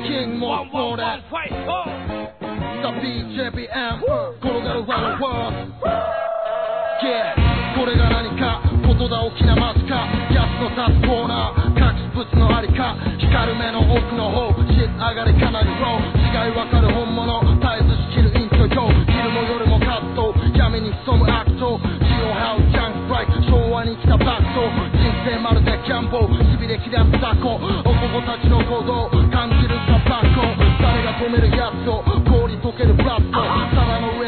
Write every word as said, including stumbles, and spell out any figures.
King most wanted The ビージェービーエム 転がる Round the World Yeah これが何かことだ大きなマスカヤスの立つコーナー隠し物のありか光る目の奥の方シッ上がりかなりロー違いわかる本物絶えずしきるイントロ昼も夜も葛藤闇に潜む悪党血を這うジャンクフライ昭和に来た爆走人生まるでギャンボーしびれ切らす雑魚男たちの行動感じるさバッコ誰が止めるやつを氷溶けるブラスト皿の上